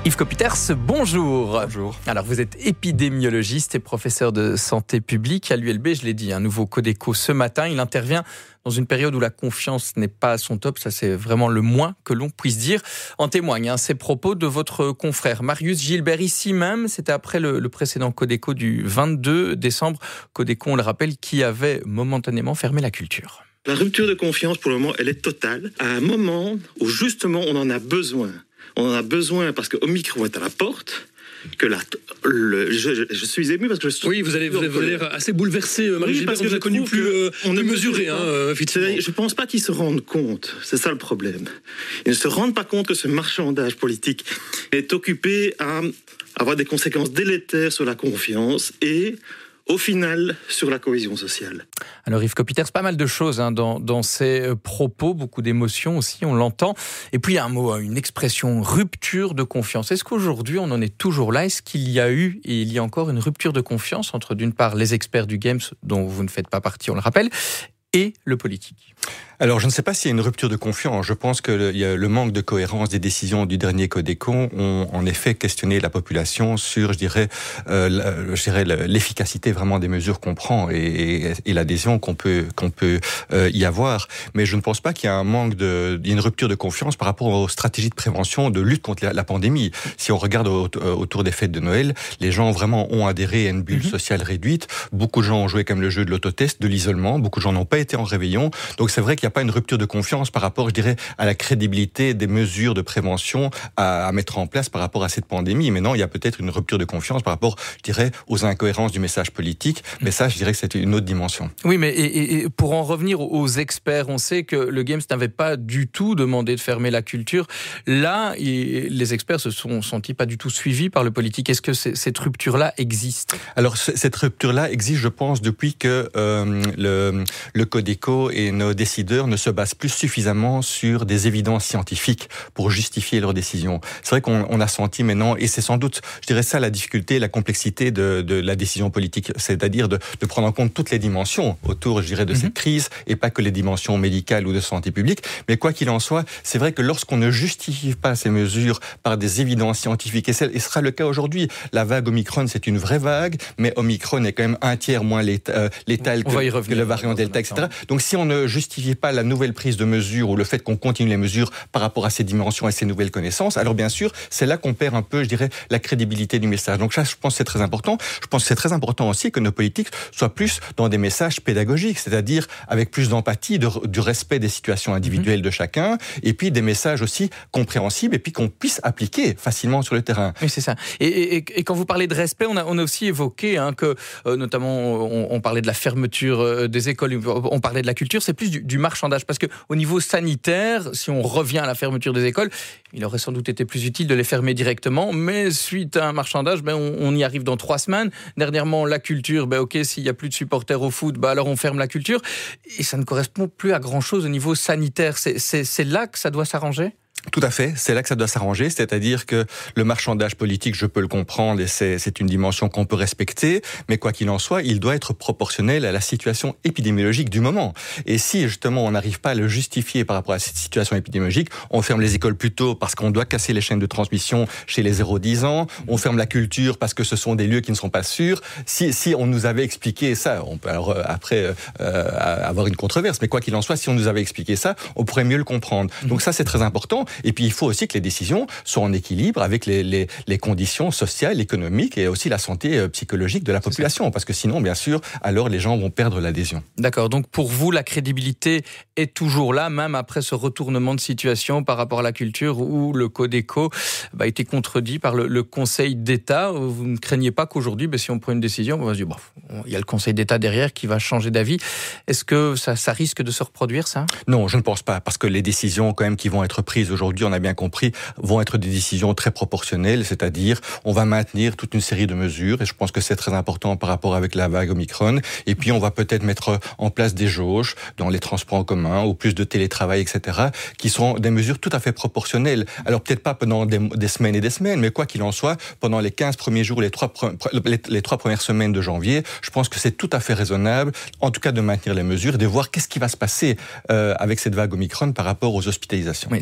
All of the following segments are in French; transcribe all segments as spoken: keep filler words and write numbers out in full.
Yves Copiters, bonjour. Bonjour. Alors vous êtes épidémiologiste et professeur de santé publique à l'U L B, je l'ai dit, un nouveau Codeco ce matin. Il intervient dans une période où la confiance n'est pas à son top, ça c'est vraiment le moins que l'on puisse dire. En témoignent hein, ces propos de votre confrère Marius Gilbert, ici même, c'était après le, le précédent Codeco du vingt-deux décembre. Codeco, on le rappelle, qui avait momentanément fermé la culture. La rupture de confiance, pour le moment, elle est totale. À un moment où, justement, on en a besoin. On en a besoin parce que Omicron est à la porte. Que la, le, je, je, je suis ému parce que je suis... Oui, vous allez, vous avez l'air assez bouleversé, Marie oui, Gilbert, parce que on vous a connu plus, euh, on plus est mesuré, hein, effectivement. Je ne pense pas qu'ils se rendent compte, c'est ça le problème. Ils ne se rendent pas compte que ce marchandage politique est occupé à avoir des conséquences délétères sur la confiance et... au final, sur la cohésion sociale. Alors Yves Copiters, pas mal de choses hein, dans, dans ces propos, beaucoup d'émotions aussi, on l'entend. Et puis il y a un mot, une expression, rupture de confiance. Est-ce qu'aujourd'hui on en est toujours là ? Est-ce qu'il y a eu et il y a encore une rupture de confiance entre d'une part les experts du Games, dont vous ne faites pas partie, on le rappelle, et le politique ? Alors, je ne sais pas s'il y a une rupture de confiance. Je pense que le, il y a le manque de cohérence des décisions du dernier Codeco ont en effet questionné la population sur, je dirais, euh, la, je dirais l'efficacité vraiment des mesures qu'on prend et, et, et l'adhésion qu'on peut qu'on peut euh, y avoir. Mais je ne pense pas qu'il y a un manque de, une rupture de confiance par rapport aux stratégies de prévention, de lutte contre la, la pandémie. Si on regarde au, autour des fêtes de Noël, les gens vraiment ont adhéré à une bulle mm-hmm. sociale réduite. Beaucoup de gens ont joué comme le jeu de l'autotest, de l'isolement. Beaucoup de gens n'ont pas été en réveillon. Donc c'est vrai qu'il n'y a pas une rupture de confiance par rapport, je dirais, à la crédibilité des mesures de prévention à, à mettre en place par rapport à cette pandémie. Mais non, il y a peut-être une rupture de confiance par rapport, je dirais, aux incohérences du message politique. Mais ça, je dirais que c'est une autre dimension. Oui, mais et, et pour en revenir aux experts, on sait que le Games n'avait pas du tout demandé de fermer la culture. Là, les experts se sont sentis pas du tout suivis par le politique. Est-ce que cette rupture-là existe ? Alors, cette rupture-là existe, je pense, depuis que euh, le, le Codeco et nos décideurs ne se basent plus suffisamment sur des évidences scientifiques pour justifier leurs décisions. C'est vrai qu'on on a senti maintenant, et c'est sans doute, je dirais ça, la difficulté, la complexité de, de la décision politique, c'est-à-dire de, de prendre en compte toutes les dimensions autour, je dirais, de mm-hmm. cette crise, et pas que les dimensions médicales ou de santé publique. Mais quoi qu'il en soit, c'est vrai que lorsqu'on ne justifie pas ces mesures par des évidences scientifiques, et ce sera le cas aujourd'hui, la vague Omicron, c'est une vraie vague, mais Omicron est quand même un tiers moins létal, euh, létal que, que le variant Delta, et cetera. Donc si on ne justifie pas la nouvelle prise de mesures ou le fait qu'on continue les mesures par rapport à ces dimensions et ces nouvelles connaissances, alors bien sûr, c'est là qu'on perd un peu, je dirais, la crédibilité du message. Donc ça, je pense que c'est très important. Je pense que c'est très important aussi que nos politiques soient plus dans des messages pédagogiques, c'est-à-dire avec plus d'empathie, de, du respect des situations individuelles de chacun, et puis des messages aussi compréhensibles, et puis qu'on puisse appliquer facilement sur le terrain. Oui, c'est ça. Et, et, et quand vous parlez de respect, on a, on a aussi évoqué hein, que, euh, notamment, on, on parlait de la fermeture euh, des écoles, on parlait de la culture, c'est plus du, du marchandage, parce qu'au niveau sanitaire, si on revient à la fermeture des écoles, il aurait sans doute été plus utile de les fermer directement, mais suite à un marchandage, ben on, on y arrive dans trois semaines. Dernièrement, la culture, ben ok, s'il n'y a plus de supporters au foot, ben alors on ferme la culture, et ça ne correspond plus à grand-chose au niveau sanitaire. C'est, c'est, c'est là que ça doit s'arranger ? Tout à fait, c'est là que ça doit s'arranger, c'est-à-dire que le marchandage politique, je peux le comprendre, et c'est, c'est une dimension qu'on peut respecter, mais quoi qu'il en soit, il doit être proportionnel à la situation épidémiologique du moment. Et si justement on n'arrive pas à le justifier par rapport à cette situation épidémiologique, on ferme les écoles plus tôt parce qu'on doit casser les chaînes de transmission chez les zéro dix ans, on ferme la culture parce que ce sont des lieux qui ne sont pas sûrs. Si, si on nous avait expliqué ça, on peut alors euh, après euh, avoir une controverse, mais quoi qu'il en soit, si on nous avait expliqué ça, on pourrait mieux le comprendre. Donc ça, c'est très important. Et puis, il faut aussi que les décisions soient en équilibre avec les, les, les conditions sociales, économiques et aussi la santé psychologique de la population. Parce que sinon, bien sûr, alors les gens vont perdre l'adhésion. D'accord. Donc, pour vous, la crédibilité est toujours là, même après ce retournement de situation par rapport à la culture où le Codeco a été contredit par le, le Conseil d'État. Vous ne craignez pas qu'aujourd'hui, ben, si on prend une décision, on va se dire, bon, il y a le Conseil d'État derrière qui va changer d'avis. Est-ce que ça, ça risque de se reproduire, ça ? Non, je ne pense pas. Parce que les décisions, quand même, qui vont être prises aujourd'hui, on a bien compris, vont être des décisions très proportionnelles, c'est-à-dire on va maintenir toute une série de mesures, et je pense que c'est très important par rapport avec la vague Omicron, et puis on va peut-être mettre en place des jauges dans les transports en commun, ou plus de télétravail, et cetera, qui sont des mesures tout à fait proportionnelles. Alors peut-être pas pendant des, des semaines et des semaines, mais quoi qu'il en soit, pendant les quinze premiers jours, les trois, les, les trois premières semaines de janvier, je pense que c'est tout à fait raisonnable, en tout cas de maintenir les mesures, et de voir qu'est-ce qui va se passer euh, avec cette vague Omicron par rapport aux hospitalisations. Oui, ce qui va changer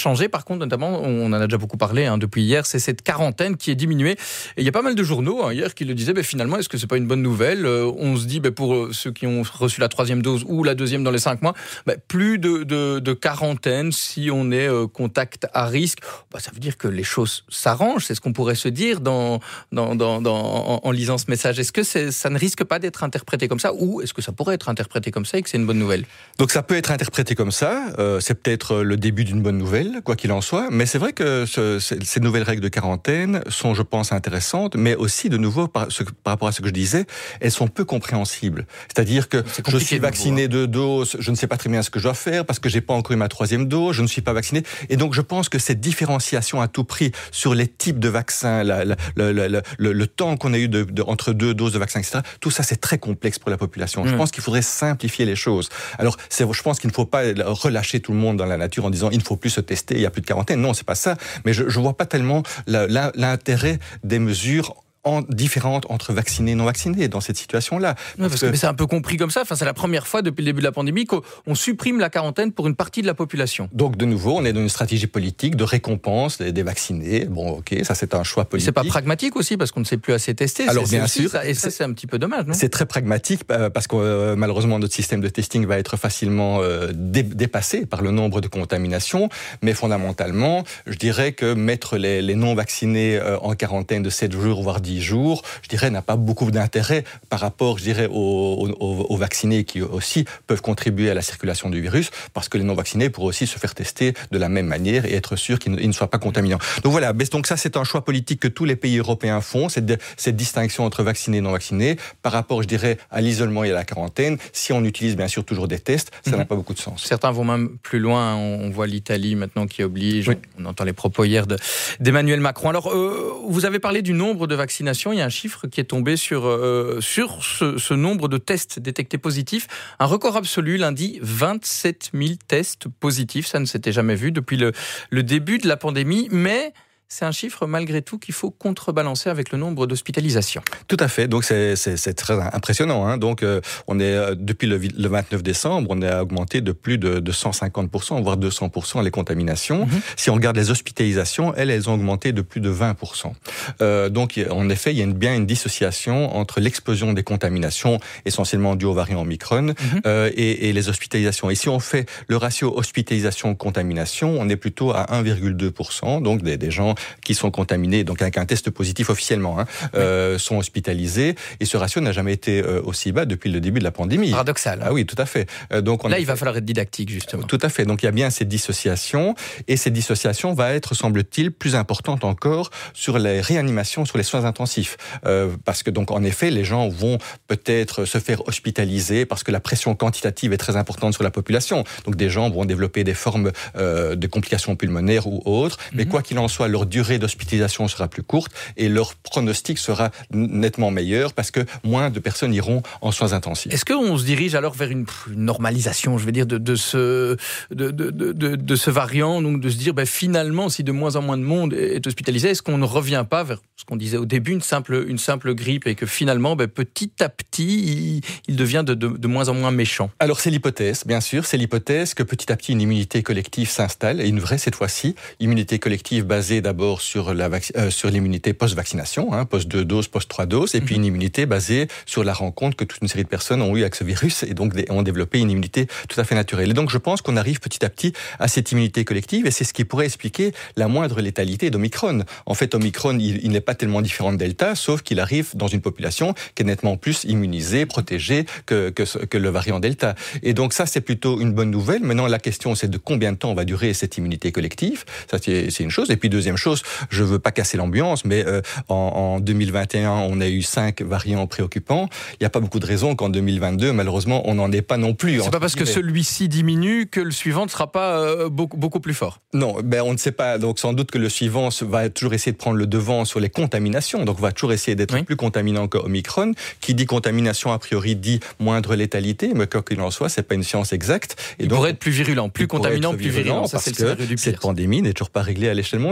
changé, par contre, notamment, on en a déjà beaucoup parlé hein, depuis hier, c'est cette quarantaine qui est diminuée. Et il y a pas mal de journaux hein, hier qui le disaient, ben, finalement, est-ce que c'est pas une bonne nouvelle ? euh, On se dit, ben, pour ceux qui ont reçu la troisième dose ou la deuxième dans les cinq mois, ben, plus de, de, de quarantaine si on est euh, contact à risque. Ben, ça veut dire que les choses s'arrangent, c'est ce qu'on pourrait se dire dans, dans, dans, dans, en, en lisant ce message. Est-ce que c'est, ça ne risque pas d'être interprété comme ça ou est-ce que ça pourrait être interprété comme ça et que c'est une bonne nouvelle ? Donc ça peut être interprété comme ça, euh, c'est peut-être le début d'une bonne nouvelle, quoi qu'il en soit, mais c'est vrai que ce, ces nouvelles règles de quarantaine sont, je pense, intéressantes, mais aussi, de nouveau, par, ce, par rapport à ce que je disais, elles sont peu compréhensibles. C'est-à-dire que je suis vacciné de doses, je ne sais pas très bien ce que je dois faire parce que j'ai pas encore eu ma troisième dose, je ne suis pas vacciné, et donc je pense que cette différenciation à tout prix sur les types de vaccins, la, la, la, la, la, le, le temps qu'on a eu de, de, entre deux doses de vaccins, et cetera, tout ça c'est très complexe pour la population. Mmh. Je pense qu'il faudrait simplifier les choses. Alors, c'est, je pense qu'il ne faut pas relâcher tout le monde dans la nature en disant il ne faut plus se tester, il n'y a plus de quarantaine. Non, c'est pas ça. Mais je ne vois pas tellement la, la, l'intérêt des mesures en, différentes entre vaccinés et non vaccinés dans cette situation-là. Parce, parce que, que c'est un peu compris comme ça. Enfin, c'est la première fois depuis le début de la pandémie qu'on supprime la quarantaine pour une partie de la population. Donc, de nouveau, on est dans une stratégie politique de récompense des, des vaccinés. Bon, ok, ça c'est un choix politique. C'est pas pragmatique aussi parce qu'on ne sait plus assez tester. Alors, c'est, bien c'est sûr. Ça, et ça, c'est un petit peu dommage, non ? C'est très pragmatique parce que euh, malheureusement, notre système de testing va être facilement euh, dé- dépassé par le nombre de contaminations. Mais fondamentalement, je dirais que mettre les, les non vaccinés euh, en quarantaine de sept jours, voire dix jours, je dirais, n'a pas beaucoup d'intérêt par rapport, je dirais, aux, aux, aux vaccinés qui aussi peuvent contribuer à la circulation du virus, parce que les non-vaccinés pourraient aussi se faire tester de la même manière et être sûrs qu'ils ne, ils ne soient pas contaminants. Donc voilà, donc ça c'est un choix politique que tous les pays européens font, cette, cette distinction entre vaccinés et non-vaccinés, par rapport, je dirais, à l'isolement et à la quarantaine. Si on utilise bien sûr toujours des tests, ça mmh. n'a pas beaucoup de sens. Certains vont même plus loin, on voit l'Italie maintenant qui oblige, oui. on entend les propos hier de, d'Emmanuel Macron. Alors, euh, vous avez parlé du nombre de vaccinations, il y a un chiffre qui est tombé sur, euh, sur ce, ce nombre de tests détectés positifs. Un record absolu lundi, vingt-sept mille tests positifs. Ça ne s'était jamais vu depuis le, le début de la pandémie. Mais c'est un chiffre malgré tout qu'il faut contrebalancer avec le nombre d'hospitalisations. Tout à fait. Donc c'est, c'est, c'est très impressionnant. Hein. Donc euh, on est euh, depuis le, le vingt-neuf décembre, on a augmenté de plus de, de cent cinquante pour cent, voire deux cents pour cent les contaminations. Mm-hmm. Si on regarde les hospitalisations, elles, elles ont augmenté de plus de vingt pour cent. Euh, donc en effet, il y a une, bien une dissociation entre l'explosion des contaminations, essentiellement dues au variant Omicron, mm-hmm. euh, et, et les hospitalisations. Et si on fait le ratio hospitalisation-contamination, on est plutôt à un virgule deux pour cent, donc des, des gens qui sont contaminés, donc avec un test positif officiellement, hein, euh, sont hospitalisés. Et ce ratio n'a jamais été euh, aussi bas depuis le début de la pandémie. Paradoxal. Ah oui, tout à fait. Euh, donc on Là, il va falloir être didactique, justement. Tout à fait. Donc il y a bien cette dissociation. Et cette dissociation va être, semble-t-il, plus importante encore sur les réanimations, sur les soins intensifs. Euh, parce que, donc, en effet, les gens vont peut-être se faire hospitaliser parce que la pression quantitative est très importante sur la population. Donc des gens vont développer des formes euh, de complications pulmonaires ou autres. Mm-hmm. Mais quoi qu'il en soit, leur durée d'hospitalisation sera plus courte et leur pronostic sera nettement meilleur parce que moins de personnes iront en soins intensifs. Est-ce qu'on se dirige alors vers une, une normalisation, je veux dire, de, de, ce, de, de, de, de ce variant, donc de se dire ben, finalement, si de moins en moins de monde est hospitalisé, est-ce qu'on ne revient pas vers ce qu'on disait au début, une simple, une simple grippe et que finalement, ben, petit à petit, il, il devient de, de, de moins en moins méchant? Alors c'est l'hypothèse, bien sûr, c'est l'hypothèse que petit à petit une immunité collective s'installe, et une vraie cette fois-ci, immunité collective basée d'abord sur, la vac- euh, sur l'immunité post-vaccination, hein, post-deux doses, post-trois doses, et puis une immunité basée sur la rencontre que toute une série de personnes ont eu avec ce virus et donc ont développé une immunité tout à fait naturelle. Et donc je pense qu'on arrive petit à petit à cette immunité collective, et c'est ce qui pourrait expliquer la moindre létalité d'Omicron. En fait, Omicron, il, il n'est pas tellement différent de Delta, sauf qu'il arrive dans une population qui est nettement plus immunisée, protégée que, que, que le variant Delta. Et donc ça, c'est plutôt une bonne nouvelle. Maintenant, la question, c'est de combien de temps va durer cette immunité collective. Ça, c'est, c'est une chose. Et puis deuxième chose, je veux pas casser l'ambiance, mais euh, en, en deux mille vingt et un, on a eu cinq variants préoccupants. Il n'y a pas beaucoup de raisons qu'en deux mille vingt-deux, malheureusement, on n'en ait pas non plus. C'est pas parce que celui-ci diminue que le suivant ne sera pas euh, beaucoup, beaucoup plus fort. Non, ben on ne sait pas. Donc sans doute que le suivant va toujours essayer de prendre le devant sur les contaminations. Donc on va toujours essayer d'être oui. plus contaminant qu'Omicron. Qui dit contamination, a priori, dit moindre létalité. Mais quoi qu'il en soit, c'est pas une science exacte. Et il donc, pourrait être plus virulent, plus contaminant, plus virulent. Ça, parce c'est le que cette pandémie n'est toujours pas réglée à l'échelle mondiale. Et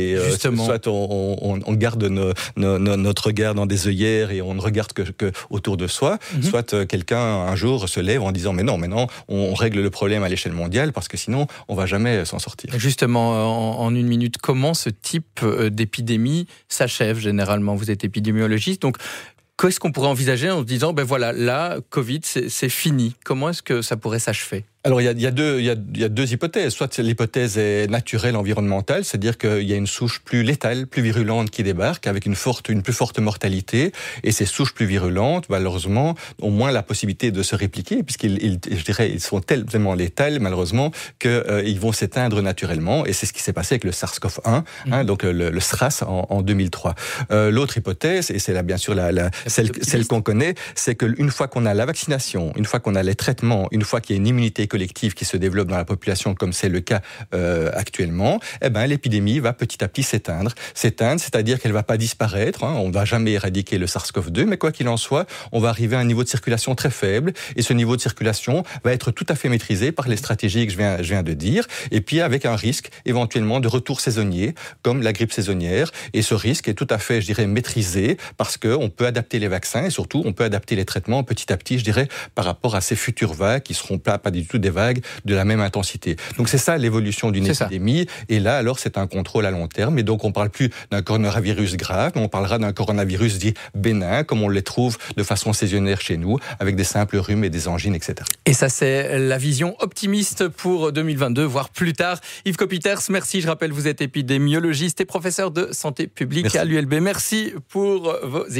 et euh, Justement. soit on, on, on garde nos, nos, nos, notre regard dans des œillères et on ne regarde que, que autour de soi, mm-hmm. soit euh, quelqu'un un jour se lève en disant mais non, maintenant on, on règle le problème à l'échelle mondiale parce que sinon on va jamais s'en sortir. Justement, en, en une minute, comment ce type d'épidémie s'achève généralement? Vous êtes épidémiologiste, donc qu'est-ce qu'on pourrait envisager en se disant ben voilà, là, Covid, c'est, c'est fini. Comment est-ce que ça pourrait s'achever? Alors il y a, il y a deux, il y a, il y a deux hypothèses. Soit l'hypothèse est naturelle, environnementale, c'est-à-dire qu'il y a une souche plus létale, plus virulente qui débarque avec une forte, une plus forte mortalité. Et ces souches plus virulentes, malheureusement, ont moins la possibilité de se répliquer puisqu'ils, ils, je dirais, ils sont tellement létales, malheureusement, qu'ils euh, vont s'éteindre naturellement. Et c'est ce qui s'est passé avec le SARS-CoV un, mmh. hein, donc le, le SRAS en, en deux mille trois. Euh, l'autre hypothèse, et c'est là bien sûr la, la, celle, celle qu'on connaît, c'est qu'une fois qu'on a la vaccination, une fois qu'on a les traitements, une fois qu'il y a une immunité collective qui se développe dans la population, comme c'est le cas euh, actuellement, eh ben l'épidémie va petit à petit s'éteindre. S'éteindre, c'est-à-dire qu'elle va pas disparaître. Hein, on va jamais éradiquer le SARS-CoV deux, mais quoi qu'il en soit, on va arriver à un niveau de circulation très faible, et ce niveau de circulation va être tout à fait maîtrisé par les stratégies que je viens, je viens de dire, et puis avec un risque éventuellement de retour saisonnier, comme la grippe saisonnière. Et ce risque est tout à fait, je dirais, maîtrisé parce que on peut adapter les vaccins et surtout on peut adapter les traitements petit à petit, je dirais, par rapport à ces futures vagues qui seront pas, pas du tout des vagues de la même intensité. Donc c'est ça l'évolution d'une c'est épidémie. Ça. Et là, alors, c'est un contrôle à long terme. Et donc, on ne parle plus d'un coronavirus grave, mais on parlera d'un coronavirus dit bénin, comme on les trouve de façon saisonnière chez nous, avec des simples rhumes et des angines, et cetera. Et ça, c'est la vision optimiste pour deux mille vingt-deux, voire plus tard. Yves Copiters, merci. Je rappelle, vous êtes épidémiologiste et professeur de santé publique merci. À l'U L B. Merci pour vos